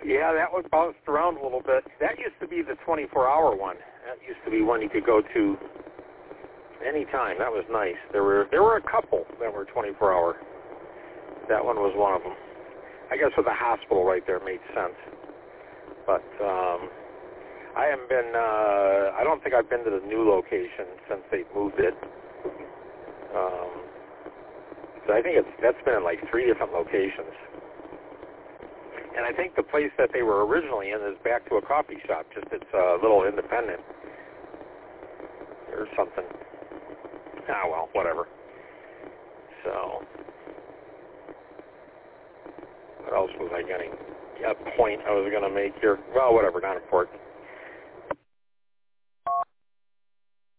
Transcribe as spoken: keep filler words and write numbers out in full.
Yeah, that one bounced around a little bit. That used to be the twenty-four hour one. That used to be one you could go to anytime. That was nice. There were there were a couple that were twenty-four hour. That one was one of them. I guess with the hospital right there made sense. But um, I haven't been, uh, I don't think I've been to the new location since they moved it. Um, so I think it's that's been in like three different locations. And I think the place that they were originally in is back to a coffee shop, just it's a little independent or something. Ah, well, whatever. So, what else was I getting? A point I was going to make here. Well, whatever, not important.